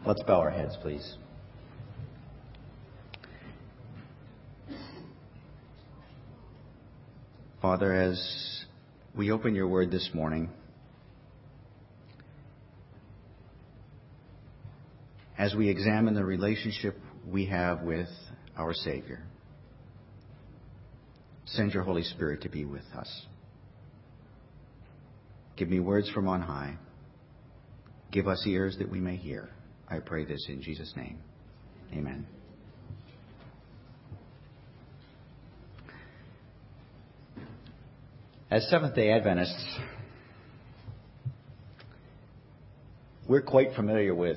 Let's bow our heads, please. Father, as we open your word this morning, as we examine the relationship we have with our Savior, send your Holy Spirit to be with us. Give me words from on high. Give us ears that we may hear. I pray this in Jesus' name. Amen. As Seventh-day Adventists, we're quite familiar with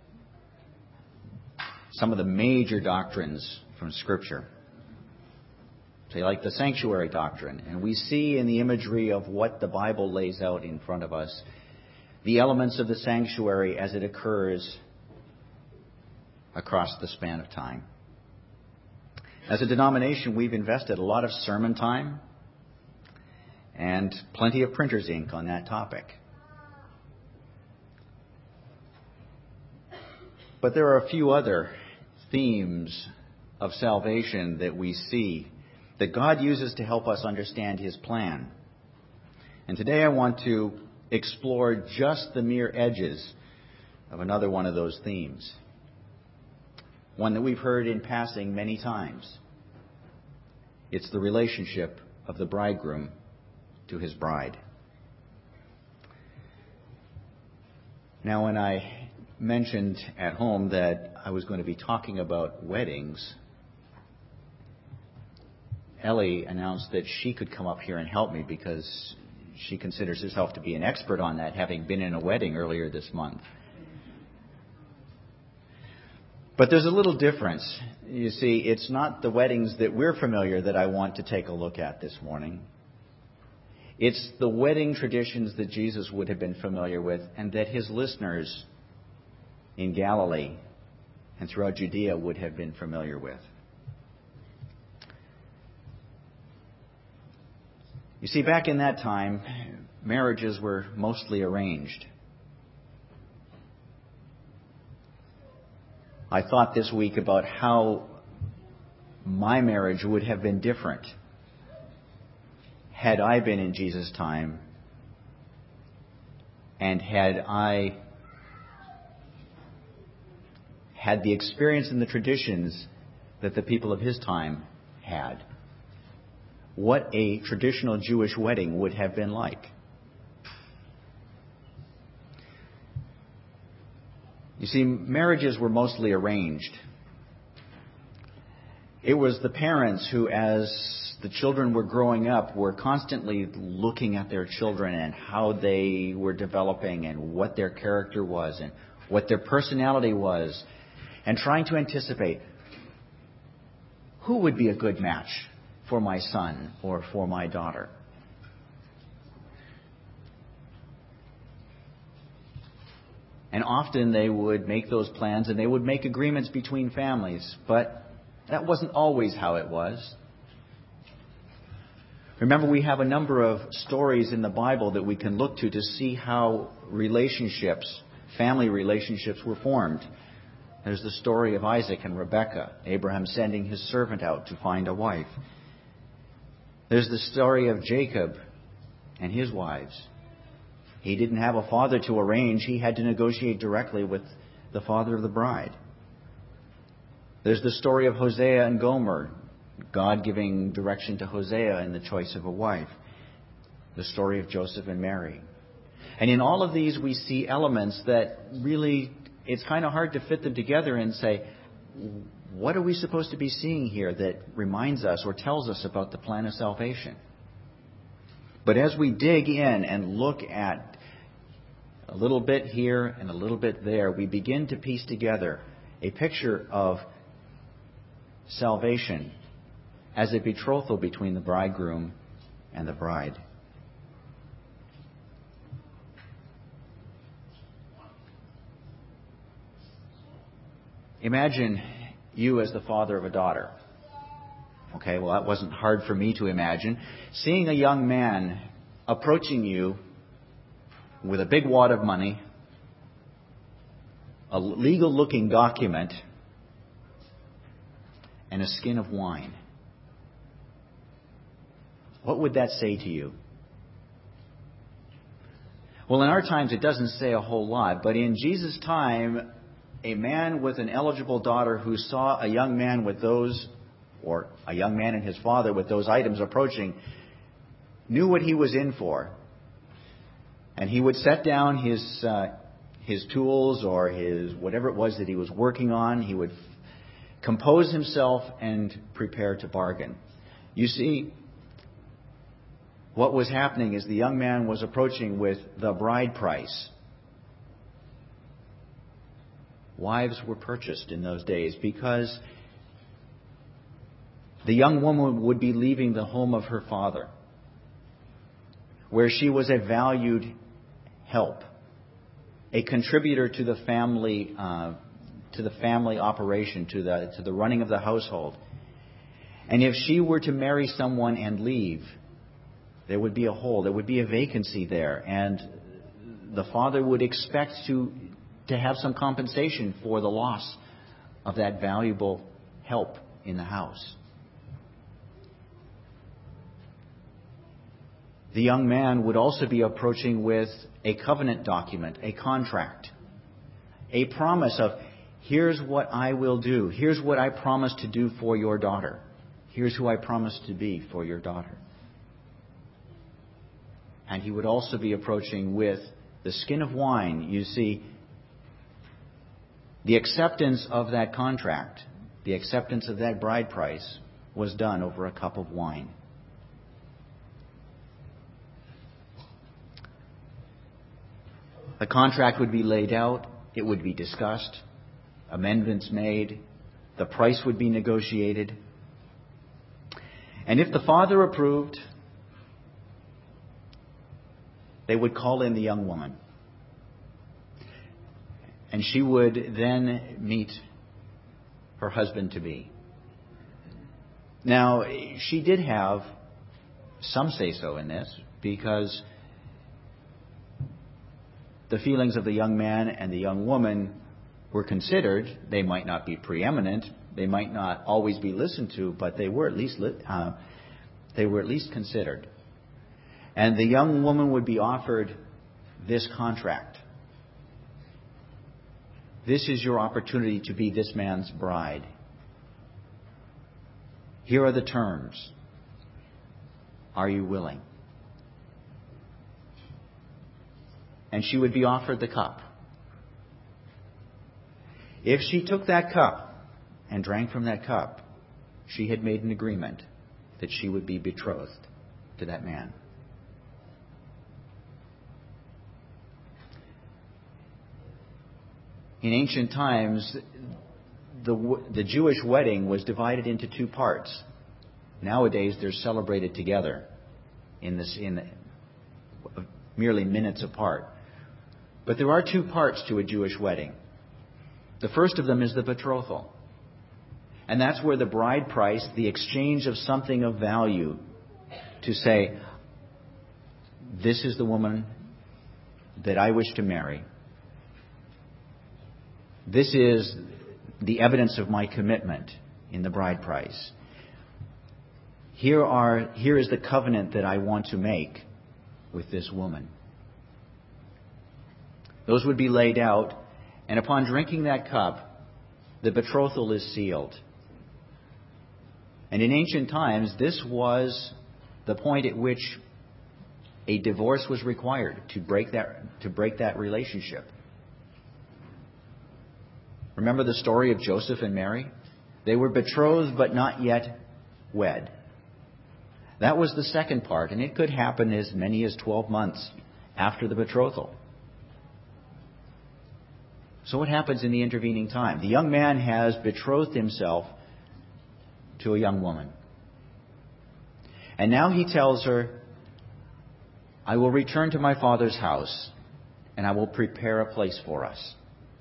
some of the major doctrines from Scripture. Say, like the sanctuary doctrine. And we see in the imagery of what the Bible lays out in front of us, the elements of the sanctuary as it occurs across the span of time. As a denomination, we've invested a lot of sermon time and plenty of printer's ink on that topic. But there are a few other themes of salvation that we see that God uses to help us understand His plan. And today I want to explore just the mere edges of another one of those themes. One that we've heard in passing many times. It's the relationship of the bridegroom to his bride. Now, when I mentioned at home that I was going to be talking about weddings, Ellie announced that she could come up here and help me because she considers herself to be an expert on that, having been in a wedding earlier this month. But there's a little difference. You see, it's not the weddings that we're familiar that I want to take a look at this morning. It's the wedding traditions that Jesus would have been familiar with and that his listeners in Galilee and throughout Judea would have been familiar with. You see, back in that time, marriages were mostly arranged. I thought this week about how my marriage would have been different had I been in Jesus' time and had I had the experience and the traditions that the people of his time had. What a traditional Jewish wedding would have been like. You see, marriages were mostly arranged. It was the parents who, as the children were growing up, were constantly looking at their children and how they were developing and what their character was and what their personality was, and trying to anticipate who would be a good match for my son or for my daughter. And often they would make those plans and they would make agreements between families, but that wasn't always how it was. Remember, we have a number of stories in the Bible that we can look to see how relationships, family relationships, were formed. There's the story of Isaac and Rebekah, Abraham sending his servant out to find a wife. There's the story of Jacob and his wives. He didn't have a father to arrange. He had to negotiate directly with the father of the bride. There's the story of Hosea and Gomer, God giving direction to Hosea in the choice of a wife. The story of Joseph and Mary. And in all of these, we see elements that really, it's kind of hard to fit them together and say, what are we supposed to be seeing here that reminds us or tells us about the plan of salvation? But as we dig in and look at a little bit here and a little bit there, we begin to piece together a picture of salvation as a betrothal between the bridegroom and the bride. Imagine you as the father of a daughter. Okay, well, that wasn't hard for me to imagine. Seeing a young man approaching you with a big wad of money a legal-looking document, and a skin of wine. What would that say to you? Well, in our times, it doesn't say a whole lot, but in Jesus' time, a man with an eligible daughter who saw a young man with those, or a young man and his father with those items approaching, knew what he was in for. And he would set down his tools or his whatever it was that he was working on. He would compose himself and prepare to bargain. You see, what was happening is the young man was approaching with the bride price. Wives were purchased in those days because the young woman would be leaving the home of her father, where she was a valued help, a contributor to the family operation, to the running of the household. And if she were to marry someone and leave, there would be a hole, there would be a vacancy there, and the father would expect to have some compensation for the loss of that valuable help in the house. The young man would also be approaching with a covenant document, a contract, a promise of, here's what I will do. Here's what I promise to do for your daughter. Here's who I promise to be for your daughter. And he would also be approaching with the skin of wine. You see, the acceptance of that contract, the acceptance of that bride price, was done over a cup of wine. The contract would be laid out. It would be discussed. Amendments made. The price would be negotiated. And if the father approved, they would call in the young woman. And she would then meet her husband-to-be. Now, she did have some say-so in this, because the feelings of the young man and the young woman were considered. They might not be preeminent. They might not always be listened to, but they were at least considered. And the young woman would be offered this contract. This is your opportunity to be this man's bride. Here are the terms. Are you willing? And she would be offered the cup. If she took that cup and drank from that cup, she had made an agreement that she would be betrothed to that man. In ancient times, the Jewish wedding was divided into two parts. Nowadays, they're celebrated together in merely minutes apart. But there are two parts to a Jewish wedding. The first of them is the betrothal. And that's where the bride price, the exchange of something of value, to say, this is the woman that I wish to marry. This is the evidence of my commitment in the bride price. Here is the covenant that I want to make with this woman. Those would be laid out, and upon drinking that cup, the betrothal is sealed. And in ancient times, this was the point at which a divorce was required to break that relationship. Remember the story of Joseph and Mary? They were betrothed but not yet wed. That was the second part, and it could happen as many as 12 months after the betrothal. So what happens in the intervening time? The young man has betrothed himself to a young woman. And now he tells her, I will return to my father's house, and I will prepare a place for us.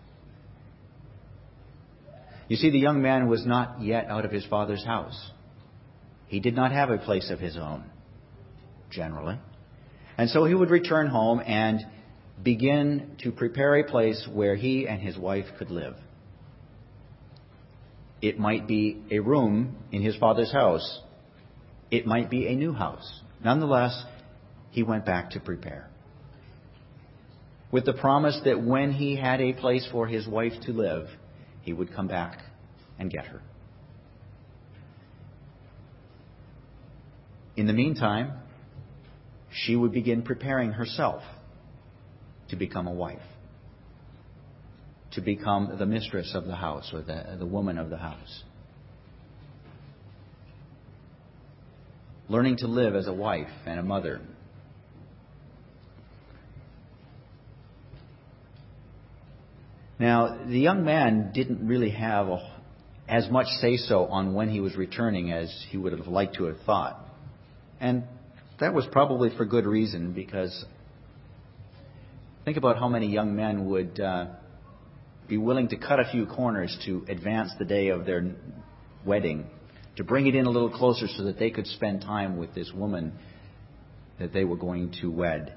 You see, the young man was not yet out of his father's house. He did not have a place of his own, generally. And so he would return home, and begin to prepare a place where he and his wife could live. It might be a room in his father's house. It might be a new house. Nonetheless, he went back to prepare, with the promise that when he had a place for his wife to live, he would come back and get her. In the meantime, she would begin preparing herself to become a wife, to become the mistress of the house, or the woman of the house. Learning to live as a wife and a mother. Now, the young man didn't really have as much say-so on when he was returning as he would have liked to have thought. And that was probably for good reason, because think about how many young men would be willing to cut a few corners to advance the day of their wedding, to bring it in a little closer so that they could spend time with this woman that they were going to wed.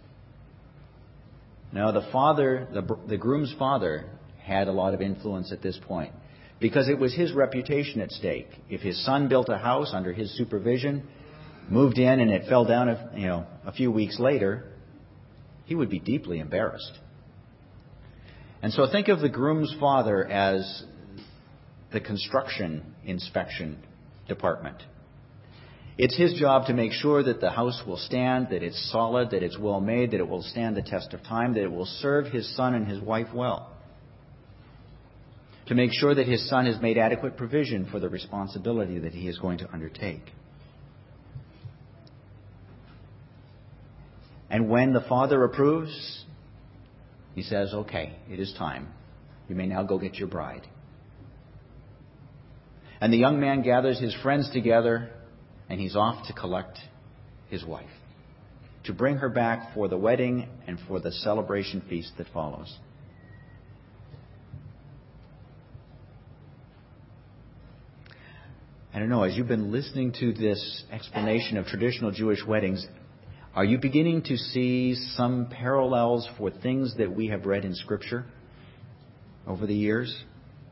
Now, the groom's father had a lot of influence at this point, because it was his reputation at stake. If his son built a house under his supervision, moved in, and it fell down a few weeks later, he would be deeply embarrassed. And so think of the groom's father as the construction inspection department. It's his job to make sure that the house will stand, that it's solid, that it's well made, that it will stand the test of time, that it will serve his son and his wife well. To make sure that his son has made adequate provision for the responsibility that he is going to undertake. And when the father approves, he says, "Okay, it is time. You may now go get your bride." And the young man gathers his friends together, and he's off to collect his wife, to bring her back for the wedding and for the celebration feast that follows. I don't know, as you've been listening to this explanation of traditional Jewish weddings, are you beginning to see some parallels for things that we have read in Scripture over the years?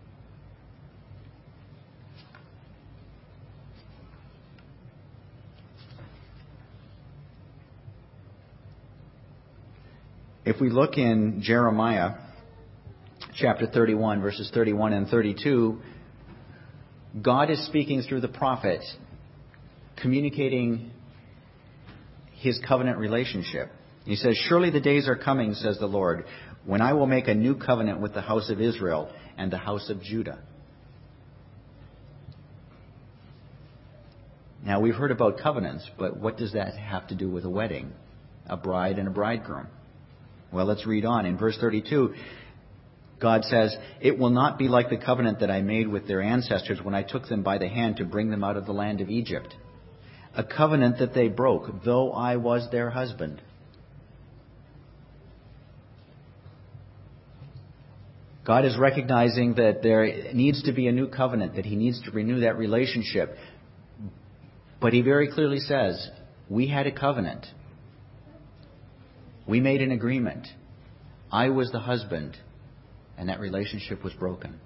If we look in Jeremiah chapter 31, verses 31 and 32, God is speaking through the prophet, communicating his covenant relationship. He says, "Surely the days are coming, says the Lord, when I will make a new covenant with the house of Israel and the house of Judah." Now, we've heard about covenants, but what does that have to do with a wedding? A bride and a bridegroom? Well, let's read on. In verse 32, God says, "It will not be like the covenant that I made with their ancestors when I took them by the hand to bring them out of the land of Egypt. A covenant that they broke, though I was their husband." God is recognizing that there needs to be a new covenant, that he needs to renew that relationship. But he very clearly says, we had a covenant. We made an agreement. I was the husband, and that relationship was broken.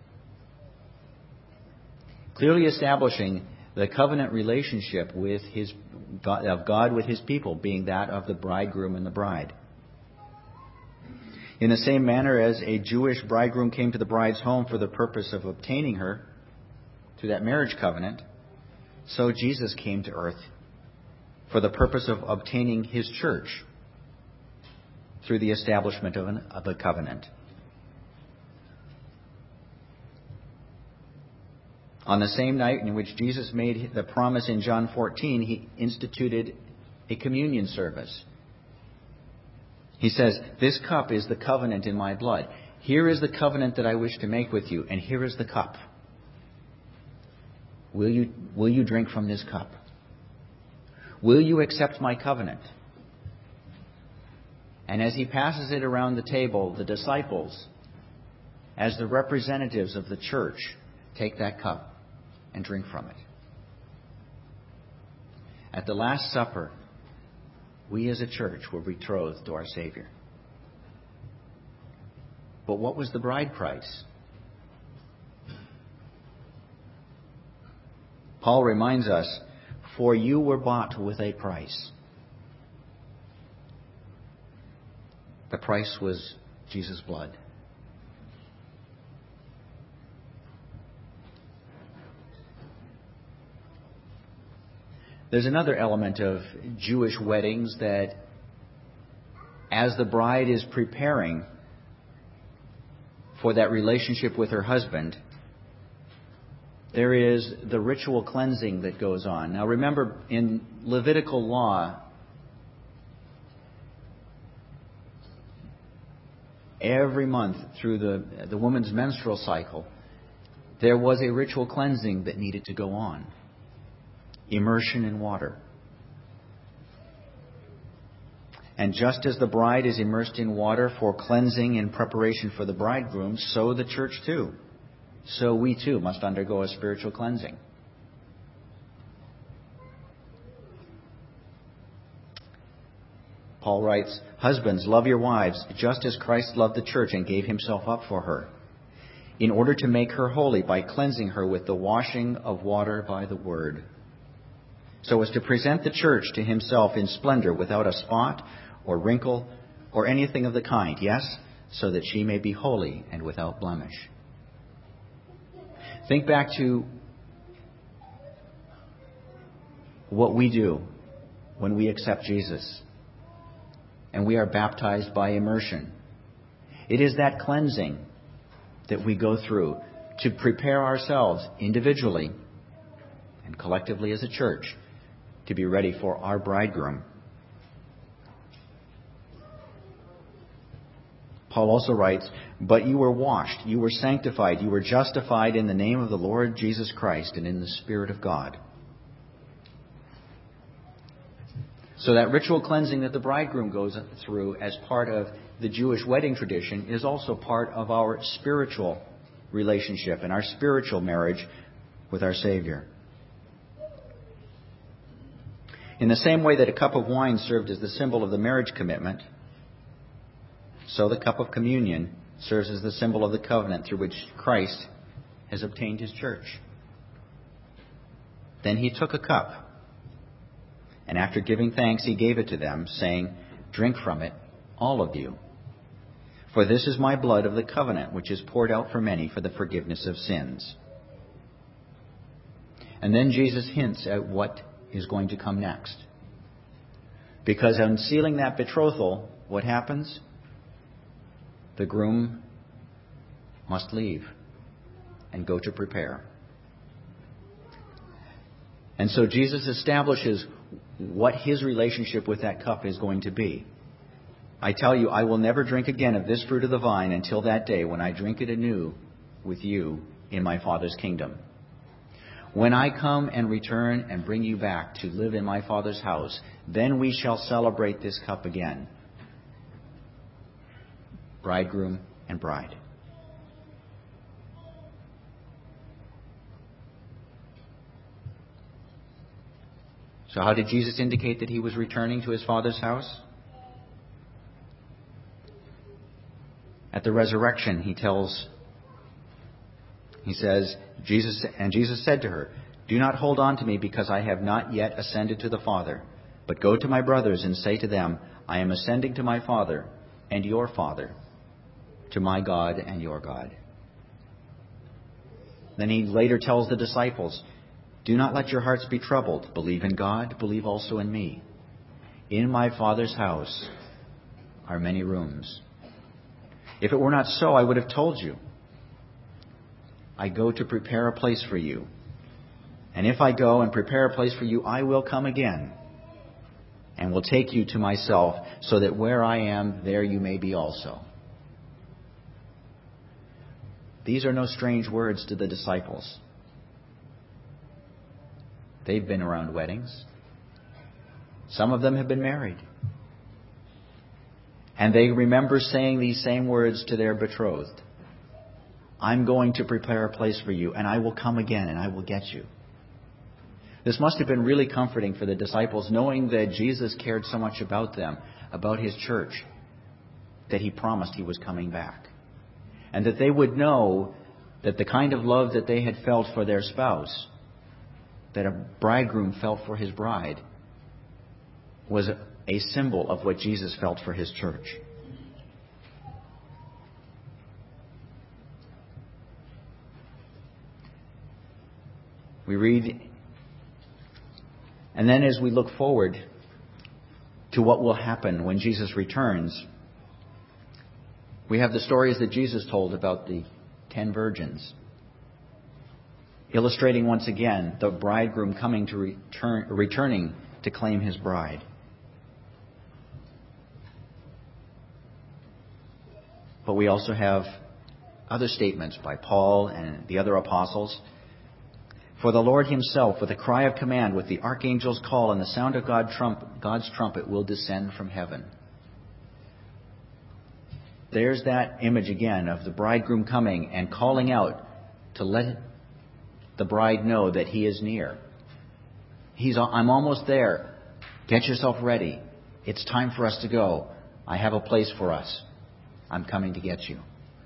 Clearly establishing the covenant relationship with of God with his people being that of the bridegroom and the bride. In the same manner as a Jewish bridegroom came to the bride's home for the purpose of obtaining her through that marriage covenant, so Jesus came to earth for the purpose of obtaining his church through the establishment of a covenant. On the same night in which Jesus made the promise in John 14, he instituted a communion service. He says, "This cup is the covenant in my blood. Here is the covenant that I wish to make with you, and here is the cup. Will you drink from this cup? Will you accept my covenant?" And as he passes it around the table, the disciples, as the representatives of the church, take that cup and drink from it. At the Last Supper, we as a church were betrothed to our Savior. But what was the bride price? Paul reminds us, for you were bought with a price. The price was Jesus' blood. There's another element of Jewish weddings that as the bride is preparing for that relationship with her husband, there is the ritual cleansing that goes on. Now remember, in Levitical law, every month through the woman's menstrual cycle, there was a ritual cleansing that needed to go on. Immersion in water. And just as the bride is immersed in water for cleansing in preparation for the bridegroom, so the church too. So we too must undergo a spiritual cleansing. Paul writes, "Husbands, love your wives, just as Christ loved the church and gave himself up for her, in order to make her holy by cleansing her with the washing of water by the word, so as to present the church to himself in splendor, without a spot or wrinkle or anything of the kind. Yes, so that she may be holy and without blemish." Think back to what we do when we accept Jesus and we are baptized by immersion. It is that cleansing that we go through to prepare ourselves individually and collectively as a church to be ready for our bridegroom. Paul also writes, "But you were washed, you were sanctified, you were justified in the name of the Lord Jesus Christ and in the Spirit of God." So that ritual cleansing that the bridegroom goes through as part of the Jewish wedding tradition is also part of our spiritual relationship and our spiritual marriage with our Savior. In the same way that a cup of wine served as the symbol of the marriage commitment, so the cup of communion serves as the symbol of the covenant through which Christ has obtained his church. Then he took a cup, and after giving thanks, he gave it to them, saying, "Drink from it, all of you. For this is my blood of the covenant, which is poured out for many for the forgiveness of sins." And then Jesus hints at what is going to come next. Because on sealing that betrothal, what happens? The groom must leave and go to prepare. And so Jesus establishes what his relationship with that cup is going to be. "I tell you, I will never drink again of this fruit of the vine until that day when I drink it anew with you in my Father's kingdom. When I come and return and bring you back to live in my Father's house, then we shall celebrate this cup again." Bridegroom and bride. So how did Jesus indicate that he was returning to his Father's house? At the resurrection, he says, Jesus said to her, "Do not hold on to me because I have not yet ascended to the Father, but go to my brothers and say to them, I am ascending to my Father and your Father, to my God and your God." Then he later tells the disciples, "Do not let your hearts be troubled. Believe in God, believe also in me. In my Father's house are many rooms. If it were not so, I would have told you. I go to prepare a place for you. And if I go and prepare a place for you, I will come again and will take you to myself, so that where I am, there you may be also." These are no strange words to the disciples. They've been around weddings. Some of them have been married. And they remember saying these same words to their betrothed. "I'm going to prepare a place for you, and I will come again, and I will get you." This must have been really comforting for the disciples, knowing that Jesus cared so much about them, about his church, that he promised he was coming back. and that they would know that the kind of love that they had felt for their spouse, that a bridegroom felt for his bride, was a symbol of what Jesus felt for his church. We read, and then as we look forward to what will happen when Jesus returns, we have the stories that Jesus told about the 10 virgins, illustrating once again the bridegroom coming to returning to claim his bride. But we also have other statements by Paul and the other apostles. For the Lord himself, with a cry of command, with the archangel's call and the sound of God's trumpet, will descend from heaven. There's that image again of the bridegroom coming and calling out to let the bride know that he is near. I'm almost there. Get yourself ready. It's time for us to go. I have a place for us. I'm coming to get you.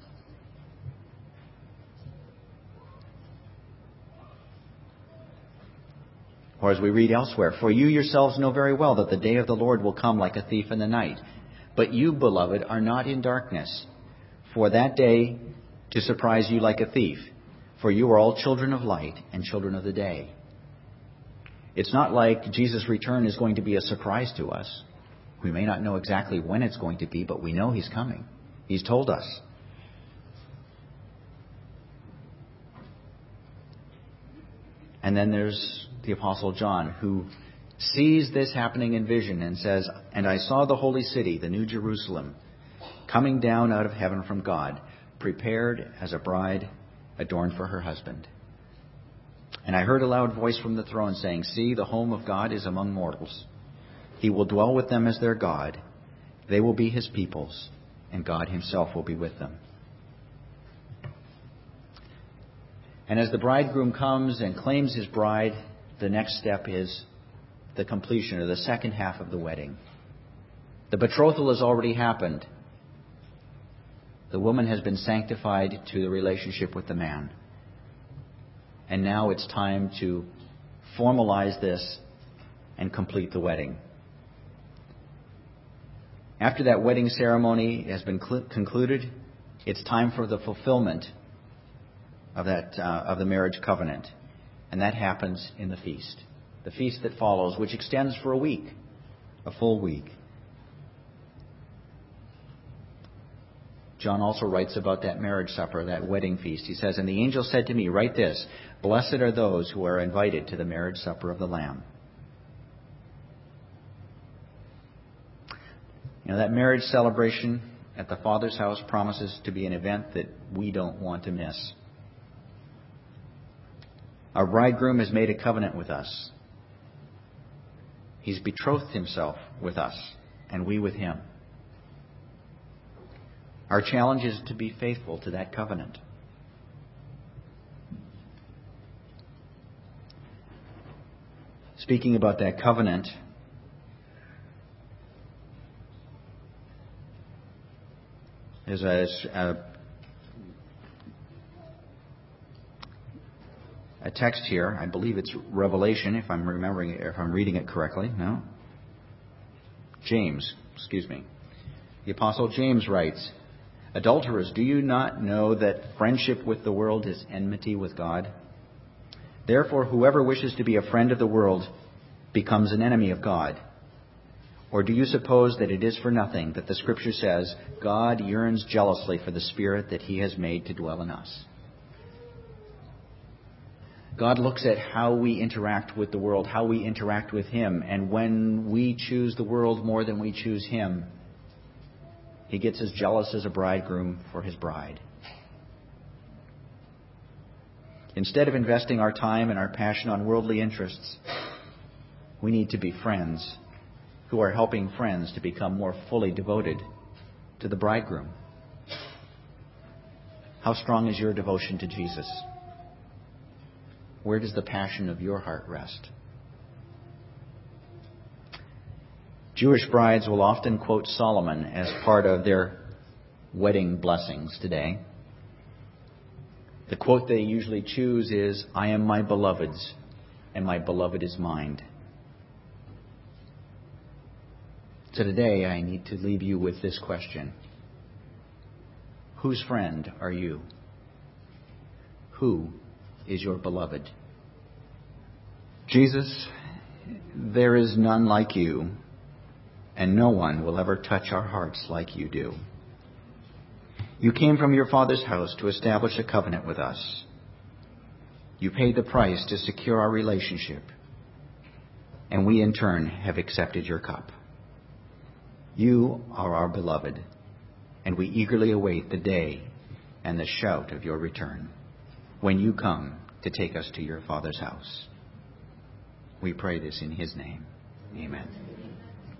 Or as we read elsewhere, for you yourselves know very well that the day of the Lord will come like a thief in the night. But you, beloved, are not in darkness, for that day to surprise you like a thief. For you are all children of light and children of the day. It's not like Jesus' return is going to be a surprise to us. We may not know exactly when it's going to be, but we know he's coming. He's told us. And then there's the Apostle John, who sees this happening in vision and says, and I saw the holy city, the new Jerusalem, coming down out of heaven from God, prepared as a bride adorned for her husband. And I heard a loud voice from the throne saying, see, the home of God is among mortals. He will dwell with them as their God. They will be his peoples, and God himself will be with them. And as the bridegroom comes and claims his bride, the next step is the completion, or the second half of the wedding. The betrothal has already happened. The woman has been sanctified to the relationship with the man. And now it's time to formalize this and complete the wedding. After that wedding ceremony has been concluded, it's time for the fulfillment of the marriage covenant. And that happens in the feast. The feast that follows, which extends for a week, a full week. John also writes about that marriage supper, that wedding feast. He says, and the angel said to me, write this, blessed are those who are invited to the marriage supper of the Lamb. You know, that marriage celebration at the Father's house promises to be an event that we don't want to miss. Our bridegroom has made a covenant with us. He's betrothed himself with us, and we with him. Our challenge is to be faithful to that covenant. Speaking about that covenant, there's a text here. I believe it's Revelation, if I'm remembering it, if I'm reading it correctly. No? James, excuse me. The Apostle James writes, adulterers, do you not know that friendship with the world is enmity with God? Therefore, whoever wishes to be a friend of the world becomes an enemy of God. Or do you suppose that it is for nothing that the Scripture says, God yearns jealously for the Spirit that he has made to dwell in us? God looks at how we interact with the world, how we interact with him, and when we choose the world more than we choose him, he gets as jealous as a bridegroom for his bride. Instead of investing our time and our passion on worldly interests, we need to be friends who are helping friends to become more fully devoted to the bridegroom. How strong is your devotion to Jesus? Where does the passion of your heart rest? Jewish brides will often quote Solomon as part of their wedding blessings today. The quote they usually choose is, "I am my beloved's, and my beloved is mine." So today I need to leave you with this question. Whose friend are you? Who is your beloved? Jesus, there is none like you, and no one will ever touch our hearts like you do. You came from your Father's house to establish a covenant with us. You paid the price to secure our relationship, and we in turn have accepted your cup. You are our beloved, and we eagerly await the day and the shout of your return, when you come to take us to your Father's house. We pray this in his name. Amen.